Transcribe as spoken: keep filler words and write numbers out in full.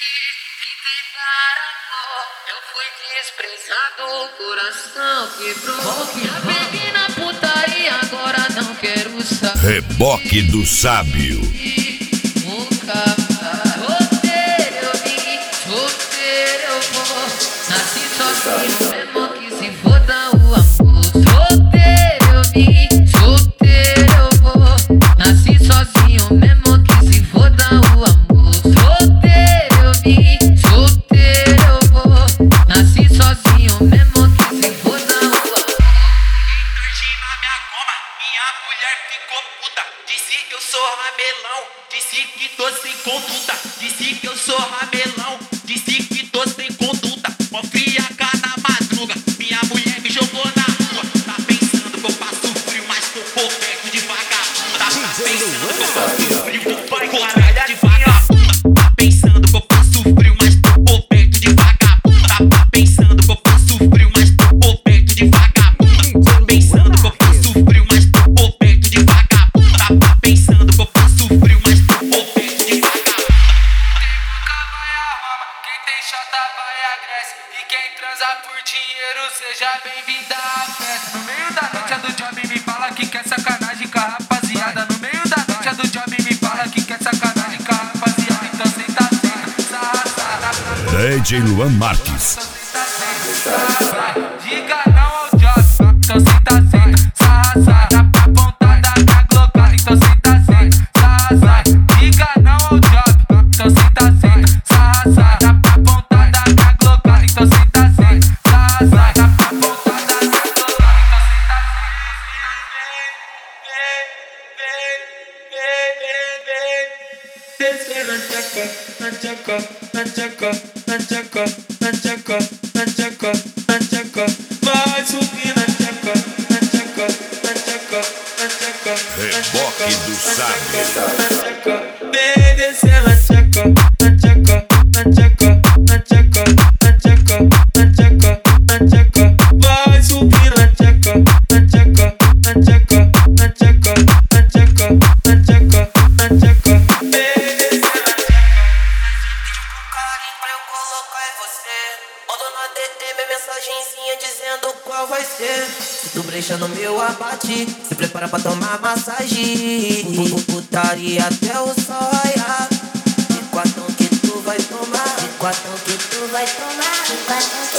Eu fui desprezado, o coração quebrou. Já bebi na putaria, agora não quero saber. Reboque do Sábio. Nunca mais. Solteiro eu vim, solteiro eu vou. Nasci sozinho, mesmo que se foda o amor. Solteiro eu vim, solteiro eu vou. Nasci sozinho, mesmo que se foda o amor. Solteiro eu vim, solteiro eu vou. Nasci sozinho, mesmo que se foda o amor. Entrou na minha coma, minha mulher ficou puta. Disse que eu sou ramelão, disse que tô sem conduta. Disse que eu sou ramelão, disse que tô sem conduta. Mó friaca na madruga, minha mulher me jogou na rua. Tá pensando que eu passo frio, mas tô por perto de vagabundo. Tá pensando que eu passo frio, vai caralho de vagabundo. Tá pensando que eu passo frio, mas tô por perto de vagabundo. Tá pensando que eu passo frio, mas tô por perto de vagabundo. Tá pensando que eu passo frio, mas tô por perto de vagabundo. Tá pensando que eu passo frio, mas tô por perto de vagabundo. Nunca vai a Roma, quem tem chata vai a Grécia. E quem transa por dinheiro, seja bem-vinda à festa. No meio da noite a do job me fala que quer sacanagem com a rapaziada. No meio da noite a do job me fala que quer sacanagem com a rapaziada. Então senta, senta, sarra, sarra. D J Luan Marques. Diga não ao job, então senta, senta, sarra, sarra. Pra pontada da glocada, então senta, senta, sarra, sarra. Diga não ao job, então senta, senta, sarra, sarra. Pra pontada da glocada, então senta, senta, sarra, sarra. Pra pontada da glocada, então senta, Descer na tchaca, na tchaca, na tchaca, na tchaca, na tchaca, na tchaca, na tchaca. Vai subir na tchaca, na tchaca, na tchaca, na tchaca. Reboque do Sábio. Na tchaca, vem descer na tchaca, na tchaca, na tchaca, na tchaca, na tchaca, na tchaca, na tchaca. Vai subir na tchaca, na tchaca, na tchaca, na tchaca, na tchaca, na tchaca, na tchaca. Vem descer na tchaca. Carinho pra eu colocar em você. Manda na D M mensagenzinha dizendo qual vai ser. Se tu brecha no meu abate, se prepara pra tomar massagem. Putaria até o sol raiar. De quatão que tu vai tomar, de quatão que tu vai tomar, de quatão